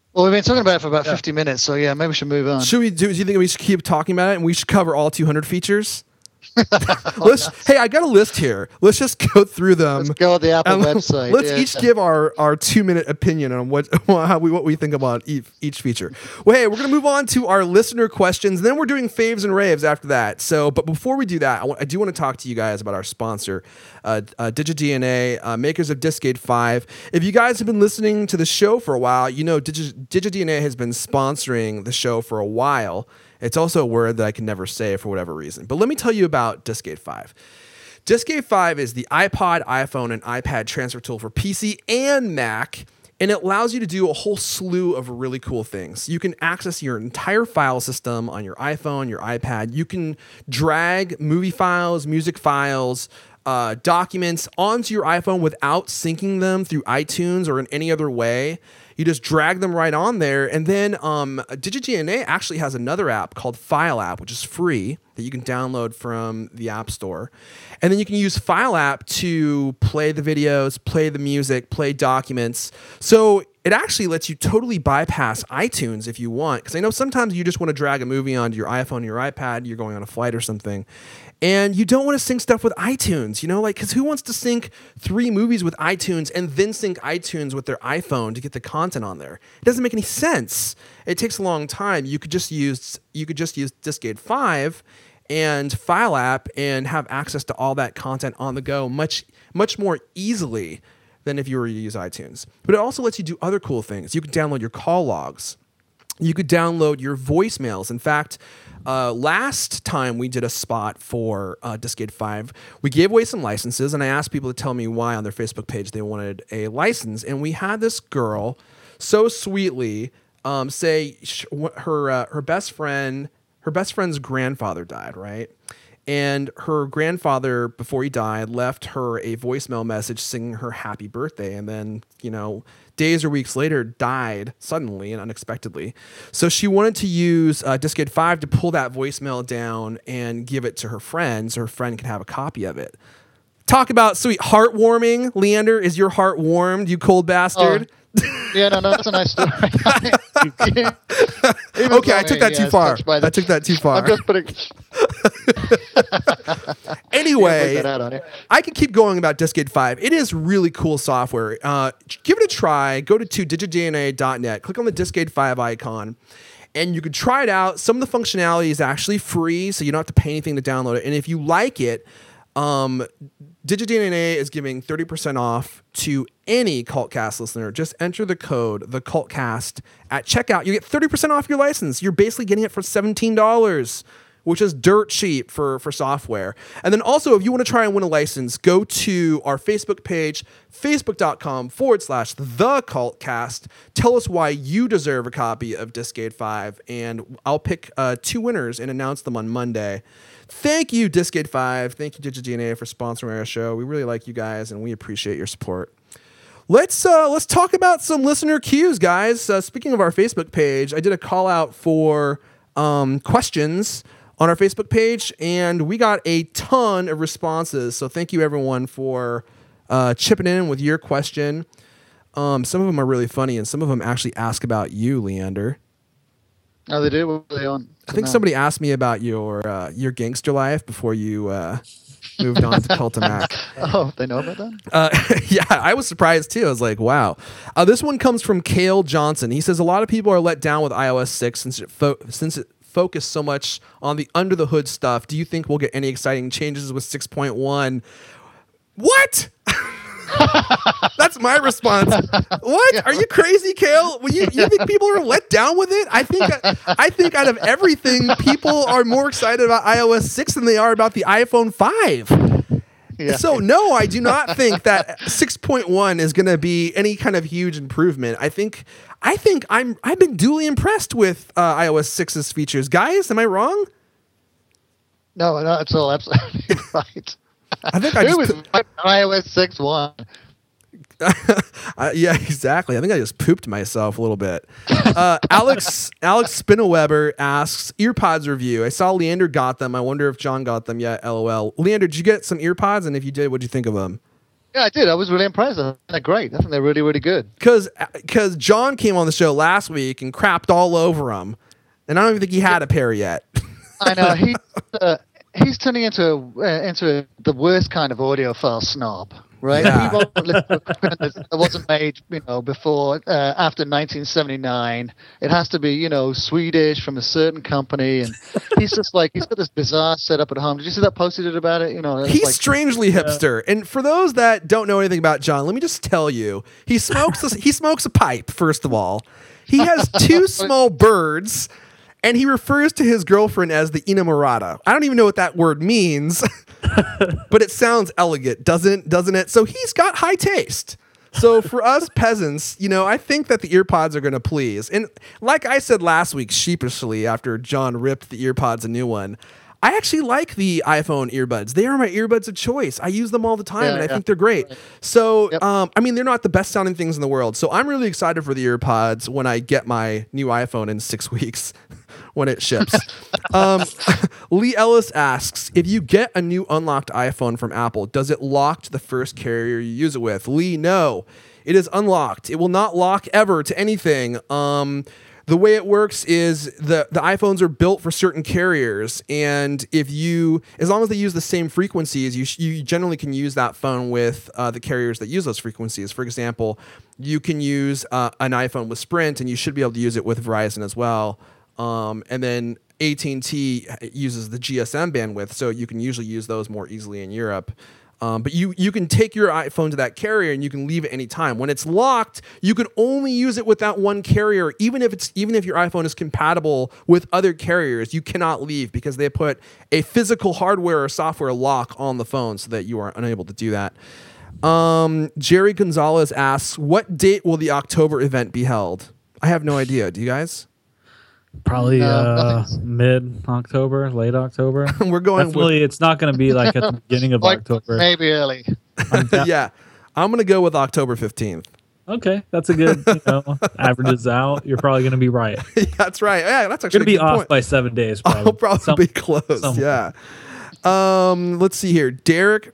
Well, we've been talking about it for about 50 minutes, so yeah, maybe we should move on. Do you think we should keep talking about it and we should cover all 200 features? Hey, I got a list here. Let's just go through them. Let's go to the Apple website. Let's each give our 2-minute opinion on what we think about each feature. Well, hey, we're gonna move on to our listener questions, and then we're doing faves and raves after that. So, but before we do that, I do want to talk to you guys about our sponsor, DigiDNA, makers of Discade 5. If you guys have been listening to the show for a while, you know DigiDNA has been sponsoring the show for a while. It's also a word that I can never say for whatever reason. But let me tell you about Discade 5. Discade 5 is the iPod, iPhone, and iPad transfer tool for PC and Mac, and it allows you to do a whole slew of really cool things. You can access your entire file system on your iPhone, your iPad. You can drag movie files, music files, documents onto your iPhone without syncing them through iTunes or in any other way. You just drag them right on there. And then DigiDNA actually has another app called File App, which is free, that you can download from the App Store. And then you can use File App to play the videos, play the music, play documents. So it actually lets you totally bypass iTunes if you want. Because I know sometimes you just want to drag a movie onto your iPhone or your iPad, you're going on a flight or something, and you don't want to sync stuff with iTunes, because who wants to sync 3 movies with iTunes and then sync iTunes with their iPhone to get the content on there? It doesn't make any sense. It takes a long time. You could just use Discade 5 and File App and have access to all that content on the go much more easily than if you were to use iTunes. But it also lets you do other cool things. You can download your call logs. You could download your voicemails. In fact, last time we did a spot for Discade 5, we gave away some licenses, and I asked people to tell me why on their Facebook page they wanted a license. And we had this girl so sweetly say her best friend's grandfather died, right? And her grandfather, before he died, left her a voicemail message singing her happy birthday. And then, days or weeks later, died suddenly and unexpectedly. So she wanted to use Discade 5 to pull that voicemail down and give it to her friend so her friend could have a copy of it. Talk about sweet heartwarming. Leander, is your heart warmed, you cold bastard? Yeah, no, that's a nice story. Okay, I took that too far. I'm just putting... Anyway, I can keep going about Discade 5. It is really cool software. Give it a try. Go to digidna.net. Click on the Discade 5 icon, and you can try it out. Some of the functionality is actually free, so you don't have to pay anything to download it. And if you like it, DigiDNA is giving 30% off to any CultCast listener. Just enter the code, the CultCast, at checkout. You get 30% off your license. You're basically getting it for $17, which is dirt cheap for software. And then also, if you want to try and win a license, go to our Facebook page, facebook.com/thecultcast. Tell us why you deserve a copy of Discade 5, and I'll pick 2 winners and announce them on Monday. Thank you, Discade 5. Thank you, DigiDNA, for sponsoring our show. We really like you guys, and we appreciate your support. Let's talk about some listener cues, guys. Speaking of our Facebook page, I did a call out for questions on our Facebook page, and we got a ton of responses. So thank you, everyone, for chipping in with your question. Some of them are really funny, and some of them actually ask about you, Leander. Oh, they do? What are they on? I think somebody asked me about your gangster life before you moved on to Cult of Mac. Oh, they know about that? Yeah, I was surprised too. I was like, wow. This one comes from Cale Johnson. He says, a lot of people are let down with iOS 6 since it focused so much on the under-the-hood stuff. Do you think we'll get any exciting changes with 6.1? What? That's my response. What? Are you crazy, Cale? You think people are let down with it? I think out of everything, people are more excited about iOS 6 than they are about the iPhone 5. Yeah. So no, I do not think that 6.1 is going to be any kind of huge improvement. I've been duly impressed with iOS 6's features. Guys, am I wrong? No, that's all absolutely right. I think iOS 6.1. Yeah, exactly. I think I just pooped myself a little bit. Alex Spinneweber asks, earpods review. I saw Leander got them. I wonder if John got them yet. LOL. Leander, did you get some earpods? And if you did, what'd you think of them? Yeah, I did. I was really impressed. I think they're great. I think they're really, really good. Because John came on the show last week and crapped all over them, and I don't even think he had a pair yet. I know he's turning into the worst kind of audiophile snob, right? Yeah. He won't listen to equipment that wasn't made, before after 1979. It has to be, Swedish from a certain company, and he's just like he's got this bizarre setup at home. Did you see that post he did about it? He's strangely hipster. And for those that don't know anything about John, let me just tell you, he smokes a pipe. First of all, he has 2 small birds. And he refers to his girlfriend as the inamorata. I don't even know what that word means, but it sounds elegant, doesn't it? So he's got high taste. So for us peasants, I think that the earpods are going to please. And like I said last week, sheepishly, after John ripped the earpods a new one, I actually like the iPhone earbuds. They are my earbuds of choice. I use them all the time, and I think they're great. Right. So, yep. They're not the best sounding things in the world. So I'm really excited for the earpods when I get my new iPhone in 6 weeks when it ships. Lee Ellis asks, if you get a new unlocked iPhone from Apple, does it lock to the first carrier you use it with? Lee, no. It is unlocked. It will not lock ever to anything. The way it works is the iPhones are built for certain carriers, and as long as they use the same frequencies, you generally can use that phone with the carriers that use those frequencies. For example, you can use an iPhone with Sprint, and you should be able to use it with Verizon as well. And then AT&T uses the GSM bandwidth, so you can usually use those more easily in Europe. But you can take your iPhone to that carrier and you can leave at any time. When it's locked, you can only use it with that one carrier. Even if your iPhone is compatible with other carriers, you cannot leave because they put a physical hardware or software lock on the phone so that you are unable to do that. Jerry Gonzalez asks, what date will the October event be held? I have no idea. Do you guys? Probably mid-October, late October. We're going. Definitely, it's not going to be like at the beginning of October. Maybe early. Yeah, I'm going to go with October 15th. Okay, that's a good. Averages out. You're probably going to be right. Yeah, that's right. Yeah, that's actually going to be off point. by 7 days. Probably. I'll probably be close. Somewhere. Yeah. Let's see here. Derek.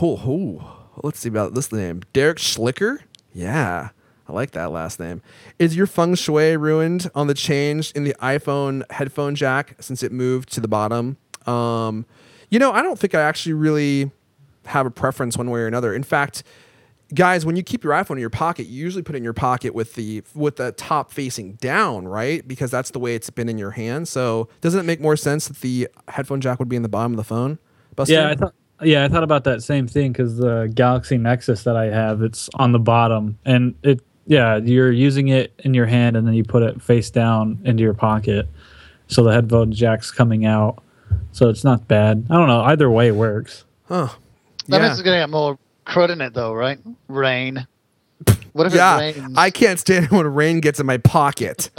Let's see about this name. Derek Schlicker. Yeah. I like that last name. Is your feng shui ruined on the change in the iPhone headphone jack since it moved to the bottom? I don't think I actually really have a preference one way or another. In fact, guys, when you keep your iPhone in your pocket, you usually put it in your pocket with the top facing down, right? Because that's the way it's been in your hand. So doesn't it make more sense that the headphone jack would be in the bottom of the phone? Buster? I thought about that same thing because the Galaxy Nexus that I have, it's on the bottom, and you're using it in your hand and then you put it face down into your pocket. So the headphone jack's coming out. So it's not bad. I don't know. Either way works. Huh. That means it's going to get more crud in it, though, right? Rain. What if it rains? I can't stand it when rain gets in my pocket.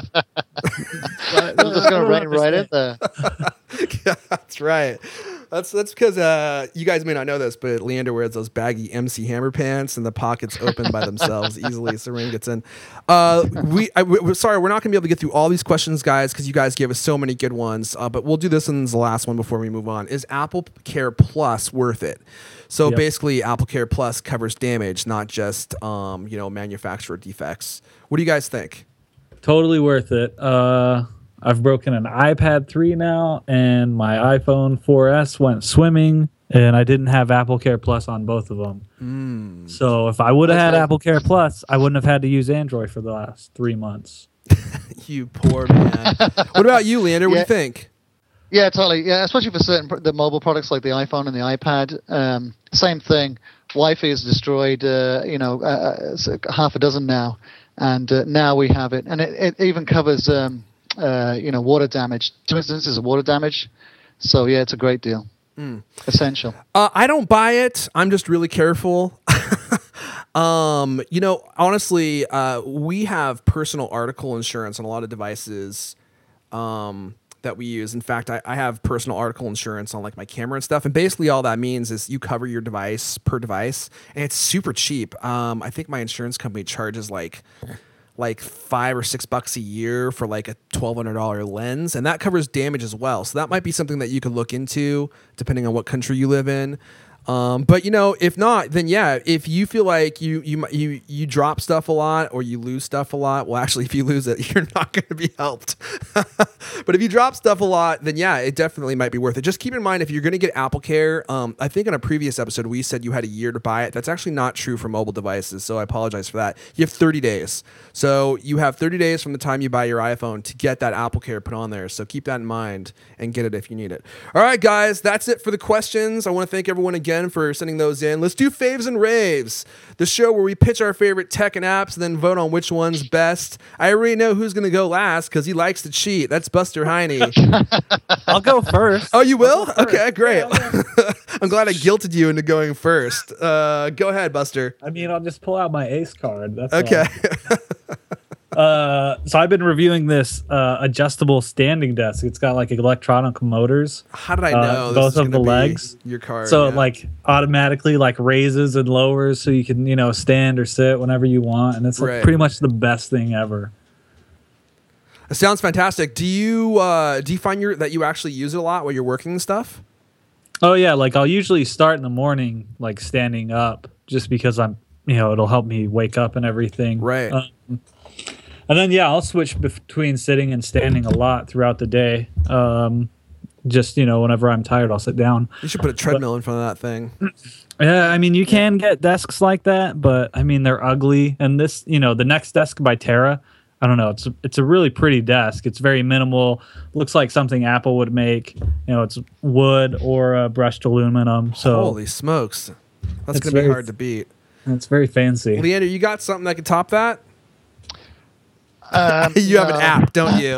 It's just going to rain right in there. Yeah, that's right. That's because you guys may not know this, but Leander wears those baggy MC Hammer pants, and the pockets open by themselves easily, so rain gets in. We're sorry, we're not going to be able to get through all these questions, guys, because you guys gave us so many good ones. But we'll do this one as the last one before we move on. Is Apple Care Plus worth it? So basically, Apple Care Plus covers damage, not just manufacturer defects. What do you guys think? Totally worth it. I've broken an iPad 3 now, and my iPhone 4S went swimming, and I didn't have Apple Care Plus on both of them. So if I would have had Apple Care Plus, I wouldn't have had to use Android for the last 3 months. You poor man. What about you, Leander? What do you think? Yeah, totally. Yeah, especially for the mobile products like the iPhone and the iPad. Same thing. Wi-Fi is destroyed, half a dozen now. And now we have it. And it even covers... water damage. 2 instances of water damage. So yeah, it's a great deal. Essential. I don't buy it. I'm just really careful. Honestly, we have personal article insurance on a lot of devices that we use. In fact, I have personal article insurance on like my camera and stuff. And basically all that means is you cover your device per device, and it's super cheap. I think my insurance company charges like $5 or $6 a year for like a $1,200 lens, and that covers damage as well. So that might be something that you could look into depending on what country you live in. But if not, then yeah, if you feel like you drop stuff a lot or you lose stuff a lot, well, actually, if you lose it, you're not going to be helped. But if you drop stuff a lot, then yeah, it definitely might be worth it. Just keep in mind, if you're going to get Apple Care, I think in a previous episode we said you had a year to buy it. That's actually not true for mobile devices, so I apologize for that. You have 30 days. So you have 30 days from the time you buy your iPhone to get that Apple Care put on there. So keep that in mind and get it if you need it. All right, guys, that's it for the questions. I want to thank everyone again for sending those in. Let's do faves and raves, the show where we pitch our favorite tech and apps and then vote on which one's best. I already know who's going to go last because he likes to cheat. That's Buster Heine. I'll go first. Oh, you will? Okay, great. Yeah, I'm glad I guilted you into going first. Go ahead, Buster. I mean, I'll just pull out my ace card. That's okay. So I've been reviewing this adjustable standing desk. It's got like electronic motors. How did I know? Both of the legs. Your card. So it like automatically like raises and lowers, so you can stand or sit whenever you want, and it's like pretty much the best thing ever. It sounds fantastic. Do you find that you actually use it a lot while you're working and stuff? Oh yeah, like I'll usually start in the morning like standing up, just because it'll help me wake up and everything. Right. And then I'll switch between sitting and standing a lot throughout the day. Just whenever I'm tired, I'll sit down. You should put a treadmill in front of that thing. Yeah, I mean you can get desks like that, but I mean they're ugly. And this, the Next Desk by Terra, I don't know. It's a really pretty desk. It's very minimal. Looks like something Apple would make. It's wood or brushed aluminum. So holy smokes, that's gonna be hard to beat. It's very fancy. Leander, you got something that can top that? You have an app, don't you?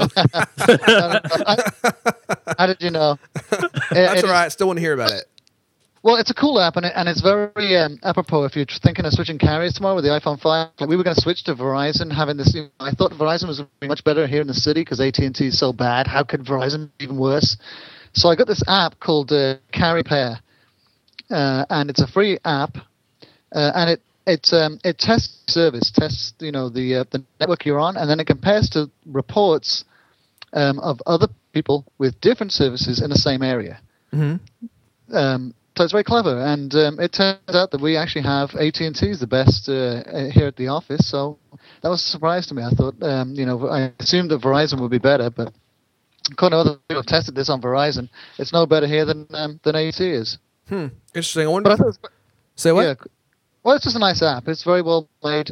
How did you know? That's all right. I still want to hear about it. Well, it's a cool app, and it's very apropos if you're thinking of switching carriers tomorrow with the iPhone 5. Like we were going to switch to Verizon, having this. I thought Verizon was much better here in the city because AT&T is so bad. How could Verizon be even worse? So I got this app called Carry Pair, and it's a free app, and it tests service, tests the network you're on, and then it compares to reports of other people with different services in the same area. Mm-hmm. So it's very clever, and it turns out that we actually have AT&T is the best here at the office. So that was a surprise to me. I thought, I assumed that Verizon would be better, but according to other people who have tested this on Verizon, it's no better here than AT is. Interesting. I wonder. Say what? Yeah, well, it's just a nice app. It's very well made,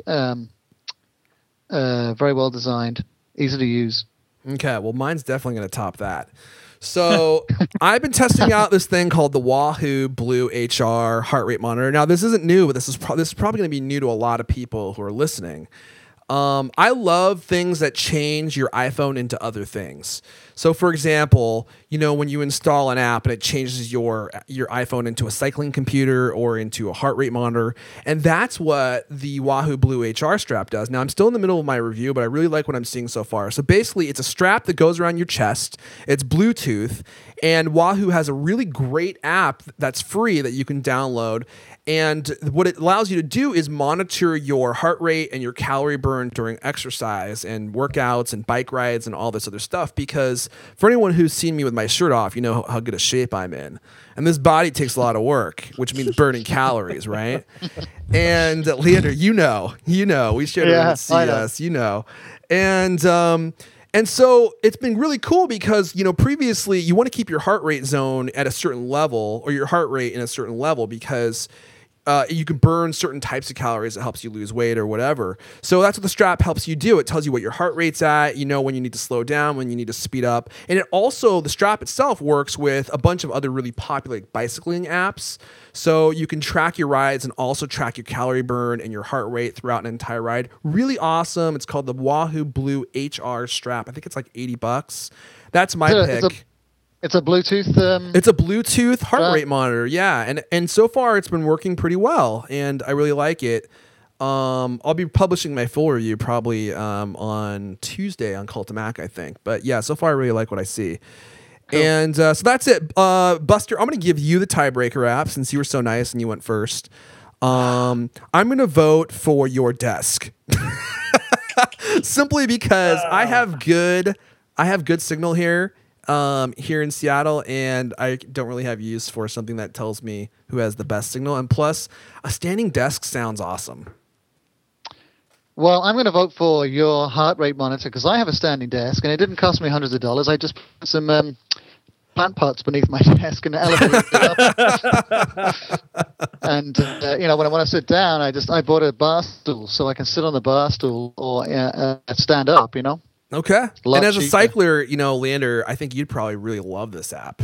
very well designed, easy to use. Okay, well, mine's definitely going to top that. So I've been testing out this thing called the Wahoo Blue HR heart rate monitor. Now, this isn't new, but this is probably going to be new to a lot of people who are listening. I love things that change your iPhone into other things. So, for example, when you install an app and it changes your iPhone into a cycling computer or into a heart rate monitor, and that's what the Wahoo Blue HR strap does. Now, I'm still in the middle of my review, but I really like what I'm seeing so far. So basically, it's a strap that goes around your chest. It's Bluetooth, and Wahoo has a really great app that's free that you can download. And what it allows you to do is monitor your heart rate and your calorie burn during exercise and workouts and bike rides and all this other stuff. Because for anyone who's seen me with my shirt off, you know how good a shape I'm in. And this body takes a lot of work, which means burning calories, right? And Leander, we shared it at CS, And so it's been really cool because, previously you want to keep your heart rate zone at a certain level or your heart rate in a certain level because you can burn certain types of calories that helps you lose weight or whatever. So that's what the strap helps you do. It tells you what your heart rate's at, when you need to slow down, when you need to speed up. And it also, the strap itself works with a bunch of other really popular bicycling apps. So you can track your rides and also track your calorie burn and your heart rate throughout an entire ride. Really awesome. It's called the Wahoo Blue HR strap. I think it's like $80. That's my pick. It's a Bluetooth. It's a Bluetooth heart rate monitor, yeah, and so far it's been working pretty well, and I really like it. I'll be publishing my full review probably on Tuesday on Cult of Mac, I think. But yeah, so far I really like what I see. Cool. And so that's it, Buster. I'm going to give you the tiebreaker app since you were so nice and you went first. I'm going to vote for your desk, simply because I have good signal here. here in Seattle, and I don't really have use for something that tells me who has the best signal. And plus, a standing desk sounds awesome. Well, I'm going to vote for your heart rate monitor because I have a standing desk, and it didn't cost me hundreds of dollars. I just put some plant pots beneath my desk and elevated it up. And when I sit down, I bought a bar stool so I can sit on the bar stool or stand up. Okay. And as a cheaper. cycler, Leander, I think you'd probably really love this app.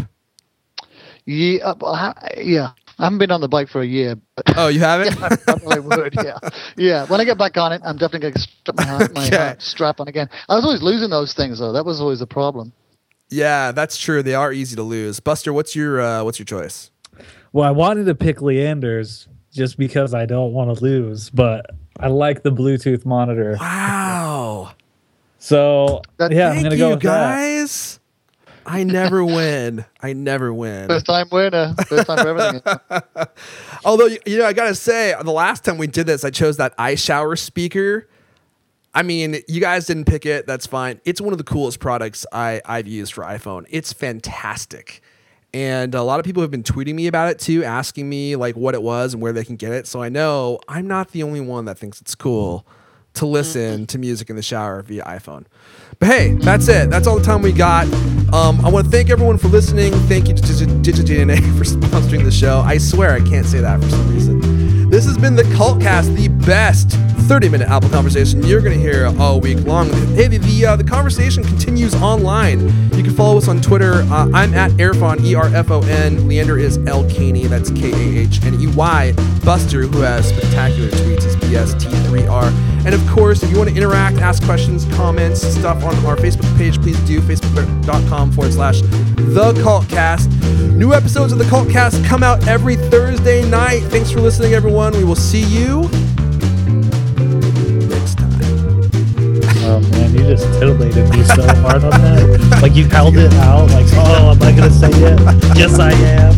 Yeah, I haven't been on the bike for a year. But Oh, you haven't? I probably would. Yeah. When I get back on it, I'm definitely going to strap my heart strap on again. I was always losing those things though. That was always a problem. Yeah, that's true. They are easy to lose. Buster, what's your choice? Well, I wanted to pick Leander's just because I don't want to lose, but I like the Bluetooth monitor. Wow. So I'm Thank gonna you, go with guys. I never win. I never win. First time winner. First time for everything. Although, I got to say, the last time we did this, I chose that iShower speaker. I mean, you guys didn't pick it. That's fine. It's one of the coolest products I've used for iPhone. It's fantastic. And a lot of people have been tweeting me about it too, asking me like what it was and where they can get it. So I know I'm not the only one that thinks it's cool to listen to music in the shower via iPhone. But hey, that's it. That's all the time we got. I want to thank everyone for listening. Thank you to DigiDNA for sponsoring the show. I swear I can't say that for some reason. This has been the Cultcast, the best 30-minute Apple conversation you're going to hear all week long. Hey, the conversation continues online. You can follow us on Twitter. I'm at Erfon, E-R-F-O-N. Leander is L-Caney, that's K-A-H-N-E-Y. Buster, who has spectacular tweets, is BST3R. And of course, if you want to interact, ask questions, comments, stuff on our Facebook page, please do facebook.com/The Cultcast. New episodes of The Cultcast come out every Thursday night. Thanks for listening, everyone. We will see you next time. Oh man, you just titillated me so hard on that. Like you held it out. Like, oh, am I gonna say it? Yes, I am.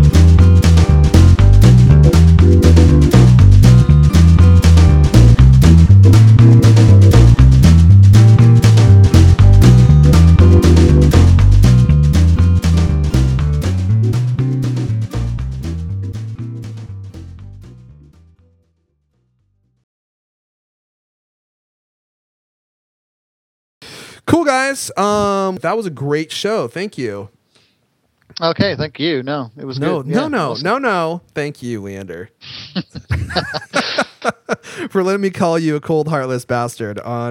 Cool, guys. That was a great show. Thank you. Okay, thank you. No, it was good. Yeah, awesome. No. Thank you, Leander. For letting me call you a cold, heartless bastard on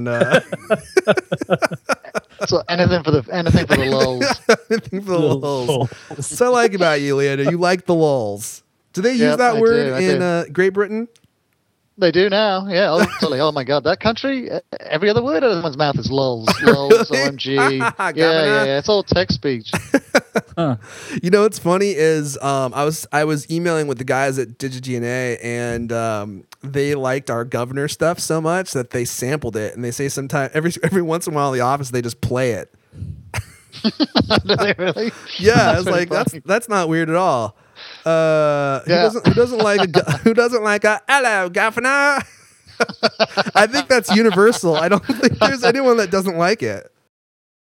So anything for the lulz. anything for the lulz. So I like about you, Leander. You like the lulz. Do they use that word in Great Britain? They do now, yeah. Oh my God, that country, every other word out of someone's mouth is lulz, lulz, OMG. Yeah. It's all text speech. You know what's funny is I was emailing with the guys at DigiDNA, and they liked our governor stuff so much that they sampled it, and they say sometimes every once in a while in the office they just play it. Do they really? Yeah, I was like, that's not weird at all. Who doesn't like a hello governor? I think that's universal. I don't think there's anyone that doesn't like it.